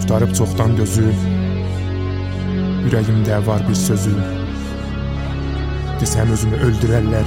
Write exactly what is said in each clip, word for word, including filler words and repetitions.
Qurtarıb çoxdan gözüm, ürəyimdə var bir sözüm. Desəm özümü öldürərlər,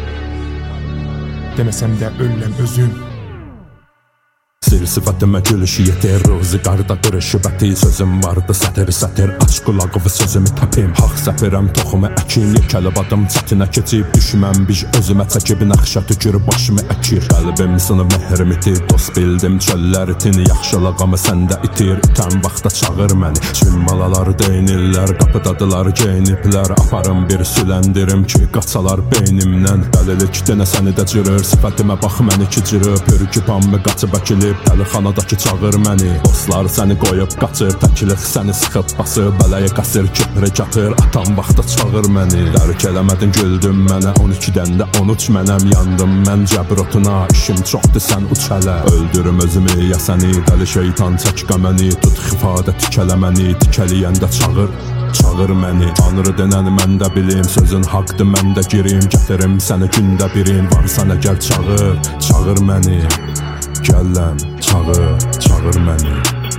deməsəm də öləm özüm. Sir sıfatımə gülüşü yeter, rozi qarda qırışı bəti. Sözüm vardı sətir sətir, aç qulağı və sözümü təpim. Haq səpirəm toxumu əkin, yekəlib adım çətinə keçib. Düşməm biş özümə çəkib, nəxşə tükür başımı əkir. Qəlbim sınıb mehrim itir, dost bildim çöllər itin. Yaxşılığımı səndə itir, itən vaxta çağır məni. Çün balalar deynirlər, qapıdadılar geyiniblər. Aparım bir süləndirim ki, qaçalar beynimdən. Dəlilik denə səni də cırır, sifətimə bax məni ki cırıb. Pürküpamı qaçıb əkilib, Dəlixanadakı çağır məni. Dostlar səni qoyub qaçır, təklik səni sıxıb basıb. Bələyə qasır, köprə çatır, atan vaxta çağır məni. Dərk eləmədin, güldün mənə, on ikidən də on üç mənəm. Yandım mən cəbrotuna, işim çoxdur sən uç hələ. Öldürüm özümü, ya səni, dəli şeytan çək qəməni. Tut xifadə tikələ məni, tikəliyəndə çağır Çağır məni, tanrı denən məndə bilim. Sözün haqdır məndə girim, gətirim səni gündə birin. Varsan əgər çağır, çağır məni. Gəlləm, çağır, çağır məni.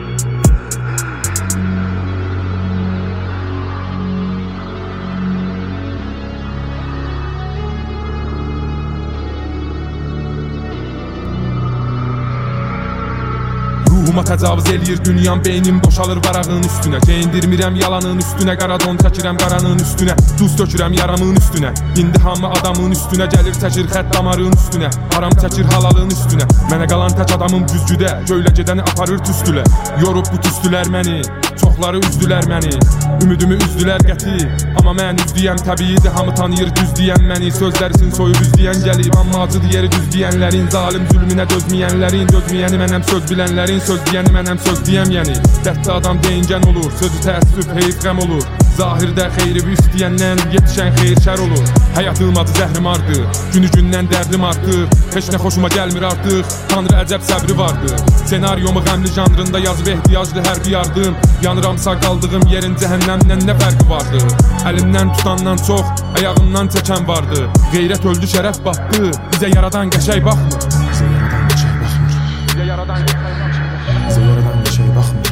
Ruhuma təcavüz eləyir dünyam, beynim boşalır varağın üstünə. Geyindirmirəm yalanın üstünə, qaradon çəkirəm qaranın üstünə. Duz tökürəm yaramın üstünə, indi hamı adamın üstünə. Gəlir çəkir xət damarın üstünə, haram çəkir halalın üstünə. Mənə qalan tək adamım güzgüdə, göylə gedəni aparır tüstülə. Yorub bu tüstülər məni, çoxları üzdülər məni. Ümidimi üzdülər qəti, amma mən üzdüyəm təbiidir. Hamı tanıyır düz deyən məni, sözlərisin soyub üzdüyən gəlib. Amma acıdır yeri düz deyənlərin, zalim zülmünə dözməyənlərin. Dözməyəni mənəm söz bilənlərin, söz deyəni mənəm söz deyəm yəni. Dərdli adam deyingən olur, sözü təəssüf, heyif qəm olur. Zahirdə xeyri üst deyəndən yetişən xeyir şər olur. Həyatım acı zəhrim ardı, günü gündən dərdim artıq. Heç nə xoşuma gəlmir artıq, Tanrı əcəb səbri vardı. Senaryomu qəmli janrında yazıb ehtiyaclı hər bir yardım. Yanıramsa qaldığım yerin cəhənnəmdən nə fərqi vardı? Əlimdən tutandan çox, ayağımdan çəkən vardı. Qeyrət öldü, şərəf batdı, bizə yaradan qəşəy baxmır. Bizə yaradan qəşəy baxmır. Bizə yaradan qəşəy baxmır. Bizə yaradan qəşəy baxmır.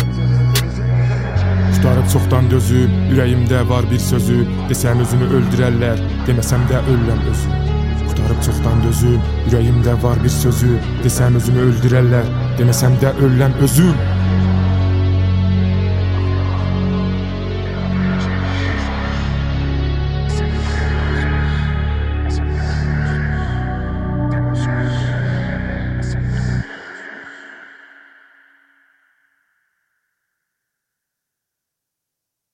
Qurtarıb çoxdan gözüm, ürəyimdə var bir sözü. Desəm özümü öldürərlər, deməsəm də öləm özüm. Qurtarıb çoxdan gözüm, ürəyimdə var bir sözü. Desəm özümü öldürərlər, deməsəm də öləm özüm.